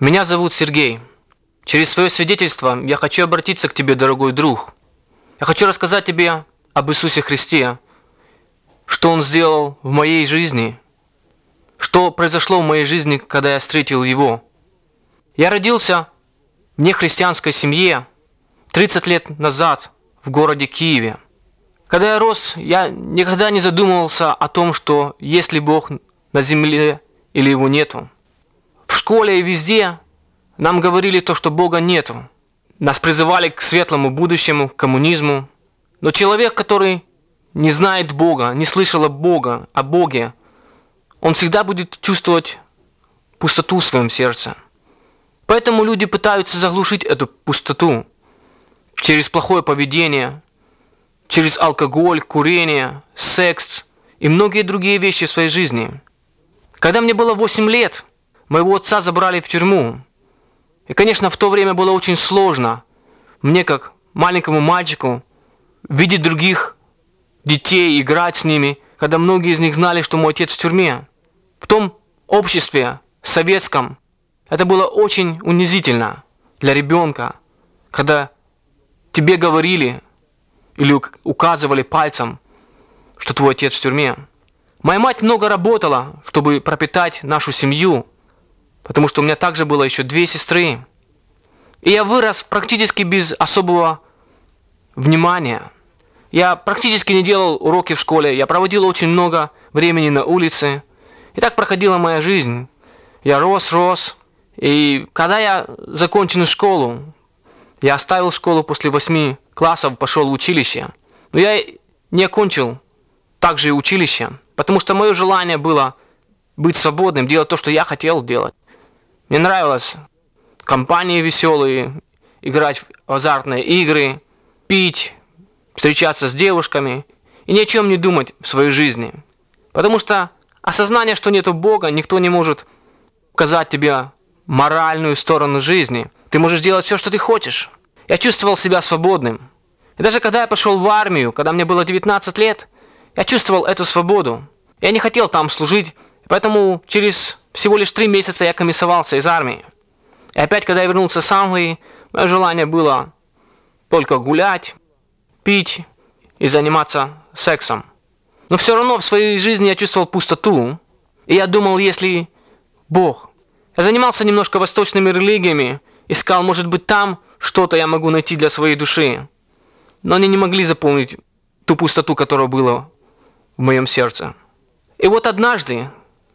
Меня зовут Сергей. Через свое свидетельство я хочу обратиться к тебе, дорогой друг. Я хочу рассказать тебе об Иисусе Христе, что Он сделал в моей жизни, что произошло в моей жизни, когда я встретил Его. Я родился в нехристианской семье 30 лет назад в городе Киеве. Когда я рос, я никогда не задумывался о том, что есть ли Бог на земле или Его нету. В школе и везде нам говорили то, что Бога нету. Нас призывали к светлому будущему, к коммунизму. Но человек, который не знает Бога, не слышал о Боге, он всегда будет чувствовать пустоту в своем сердце. Поэтому люди пытаются заглушить эту пустоту через плохое поведение, через алкоголь, курение, секс и многие другие вещи в своей жизни. Когда мне было 8 лет, моего отца забрали в тюрьму. И, конечно, в то время было очень сложно мне, как маленькому мальчику, видеть других детей, играть с ними, когда многие из них знали, что мой отец в тюрьме. В том обществе советском это было очень унизительно для ребенка, когда тебе говорили или указывали пальцем, что твой отец в тюрьме. Моя мать много работала, чтобы пропитать нашу семью, потому что у меня также было еще 2 сестры. И я вырос практически без особого внимания. Я практически не делал уроки в школе, я проводил очень много времени на улице. И так проходила моя жизнь. Я рос. И когда я закончил школу, я оставил школу после 8 классов, пошел в училище. Но я не окончил также и училище, потому что мое желание было быть свободным, делать то, что я хотел делать. Мне нравилось компании веселые, играть в азартные игры, пить, встречаться с девушками и ни о чем не думать в своей жизни. Потому что осознание, что нету Бога, никто не может указать тебе моральную сторону жизни. Ты можешь делать все, что ты хочешь. Я чувствовал себя свободным. И даже когда я пошел в армию, когда мне было 19 лет, я чувствовал эту свободу. Я не хотел там служить, поэтому через всего лишь 3 месяца я комиссовался из армии. И опять, когда я вернулся с Англии, мое желание было только гулять, пить и заниматься сексом. Но все равно в своей жизни я чувствовал пустоту. И я думал, если Бог. Я занимался немножко восточными религиями, искал, может быть, там что-то я могу найти для своей души. Но они не могли заполнить ту пустоту, которая была в моем сердце. И вот однажды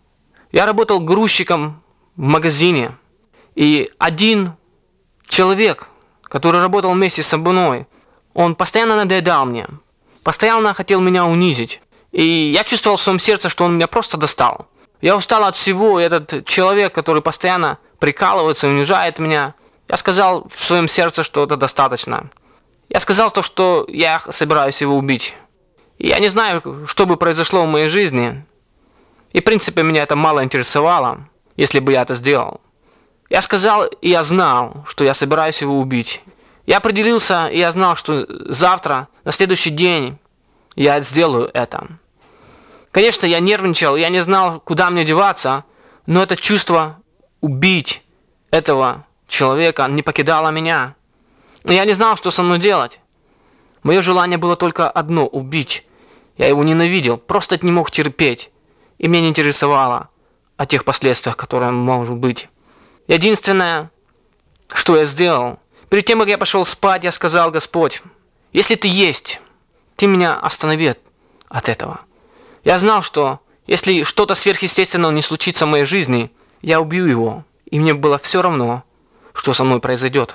я работал грузчиком в магазине, и один человек, который работал вместе со мной, он постоянно надоедал мне, постоянно хотел меня унизить. И я чувствовал в своем сердце, что он меня просто достал. Я устал от всего, и этот человек, который постоянно прикалывается, унижает меня, я сказал в своем сердце, что это достаточно. Я сказал то, что я собираюсь его убить. И я не знаю, что бы произошло в моей жизни. И в принципе меня это мало интересовало, если бы я это сделал. Я сказал, и я знал, что я собираюсь его убить. Я определился, и я знал, что завтра, на следующий день, я сделаю это. Конечно, я нервничал, я не знал, куда мне деваться, но это чувство убить этого человека не покидало меня. И я не знал, что со мной делать. Мое желание было только одно – убить. Я его ненавидел, просто не мог терпеть. И меня не интересовало о тех последствиях, которые могут быть. Единственное, что я сделал, перед тем, как я пошел спать, я сказал: Господь, если Ты есть, Ты меня останови от этого. Я знал, что если что-то сверхъестественное не случится в моей жизни, я убью его. И мне было все равно, что со мной произойдет.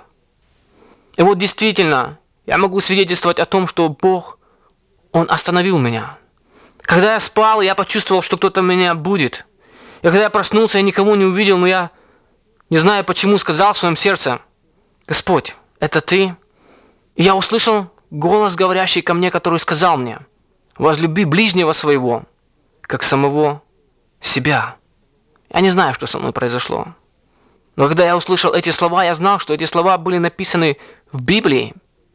И вот действительно, я могу свидетельствовать о том, что Бог, Он остановил меня. Когда я спал, я почувствовал, что кто-то меня будет. И когда я проснулся, я никого не увидел, но я, не знаю почему, сказал в своем сердце: Господь, это Ты? И я услышал голос, говорящий ко мне, который сказал мне: возлюби ближнего своего, как самого себя. Я не знаю, что со мной произошло. Но когда я услышал эти слова, я знал, что эти слова были написаны в Библии.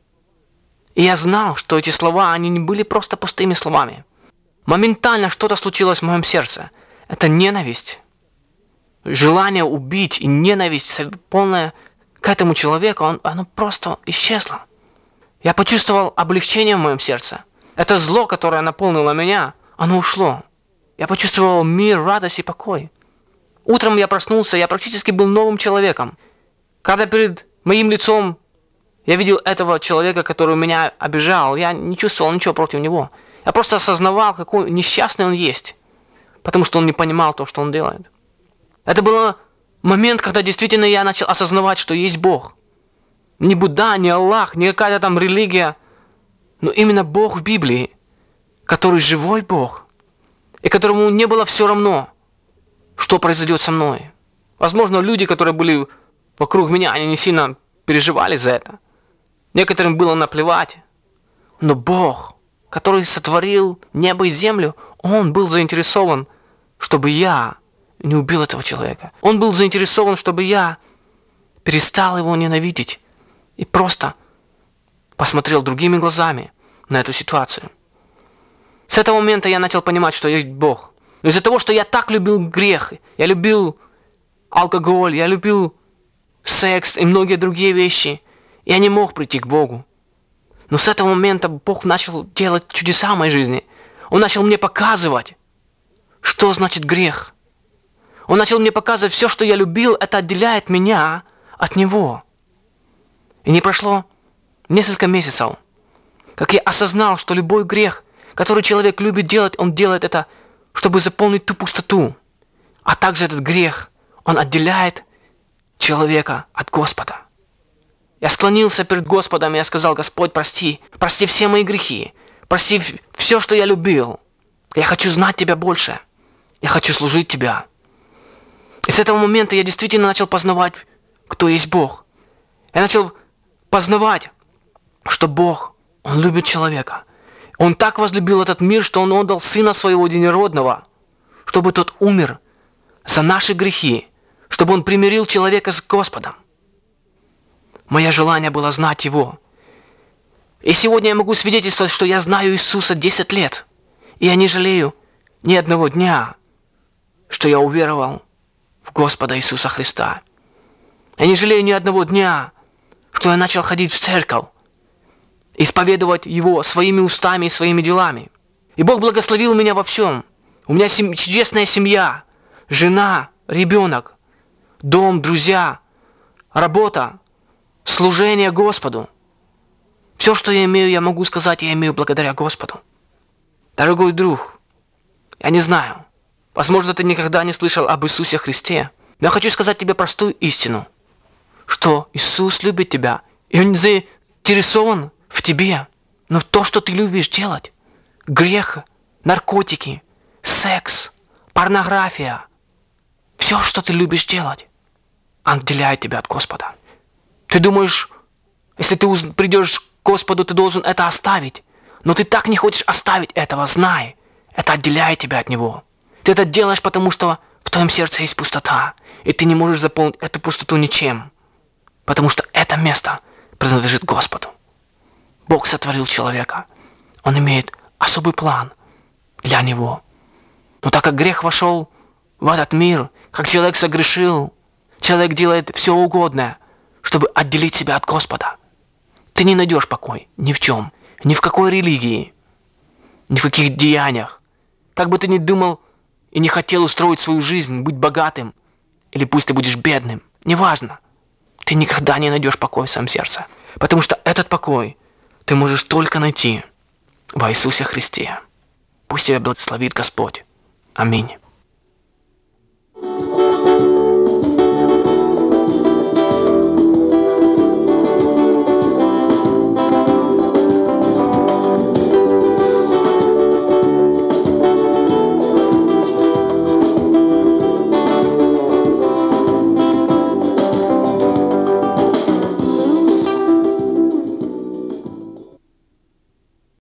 И я знал, что эти слова, они не были просто пустыми словами. Моментально что-то случилось в моем сердце. Это ненависть. желание убить и ненависть полная к этому человеку, оно просто исчезло. Я почувствовал облегчение в моем сердце. Это зло, которое наполнило меня, оно ушло. Я почувствовал мир, радость и покой. Утром я проснулся, я практически был новым человеком. Когда перед моим лицом я видел этого человека, который меня обижал, я не чувствовал ничего против него. Я просто осознавал, какой несчастный он есть, потому что он не понимал то, что он делает. Это был момент, когда действительно я начал осознавать, что есть Бог. Не Будда, не Аллах, не какая-то там религия, но именно Бог в Библии, который живой Бог, и которому не было все равно, что произойдет со мной. Возможно, люди, которые были вокруг меня, они не сильно переживали за это. Некоторым было наплевать. Но Бог, который сотворил небо и землю, Он был заинтересован, чтобы я не убил этого человека. Он был заинтересован, чтобы я перестал его ненавидеть и просто посмотрел другими глазами на эту ситуацию. С этого момента я начал понимать, что есть Бог. Но из-за того, что я так любил грех, я любил алкоголь, я любил секс и многие другие вещи, я не мог прийти к Богу. Но с этого момента Бог начал делать чудеса в моей жизни. Он начал мне показывать, что значит грех. Он начал мне показывать, все, что я любил, это отделяет меня от Него. И не прошло несколько месяцев, как я осознал, что любой грех, который человек любит делать, он делает это, чтобы заполнить ту пустоту. А также этот грех, он отделяет человека от Господа. Я склонился перед Господом, и я сказал: Господь, прости все мои грехи, прости все, что я любил. Я хочу знать Тебя больше, я хочу служить Тебя. И с этого момента я действительно начал познавать, кто есть Бог. Я начал познавать, что Бог, Он любит человека. Он так возлюбил этот мир, что Он отдал Сына Своего Единородного, чтобы Тот умер за наши грехи, чтобы Он примирил человека с Господом. Мое желание было знать Его. И сегодня я могу свидетельствовать, что я знаю Иисуса 10 лет. И я не жалею ни одного дня, что я уверовал в Господа Иисуса Христа. Я не жалею ни одного дня, что я начал ходить в церковь, исповедовать Его своими устами и своими делами. И Бог благословил меня во всем. У меня чудесная семья, жена, ребенок, дом, друзья, работа, служение Господу. Все, что я имею, я могу сказать, я имею благодаря Господу. Дорогой друг, я не знаю, возможно, ты никогда не слышал об Иисусе Христе, но я хочу сказать тебе простую истину, что Иисус любит тебя, и Он заинтересован в тебе, но в то, что ты любишь делать. Грех, наркотики, секс, порнография, все, что ты любишь делать, отделяет тебя от Господа. Ты думаешь, если ты придешь к Господу, ты должен это оставить. Но ты так не хочешь оставить этого, знай, это отделяет тебя от Него. Ты это делаешь, потому что в твоем сердце есть пустота, и ты не можешь заполнить эту пустоту ничем, потому что это место принадлежит Господу. Бог сотворил человека. Он имеет особый план для него. Но так как грех вошел в этот мир, как человек согрешил, человек делает все угодное, чтобы отделить себя от Господа. Ты не найдешь покой ни в чем, ни в какой религии, ни в каких деяниях. Как бы ты ни думал и не хотел устроить свою жизнь, быть богатым, или пусть ты будешь бедным, неважно. Ты никогда не найдешь покой в своем сердце. Потому что этот покой ты можешь только найти во Иисусе Христе. Пусть тебя благословит Господь. Аминь.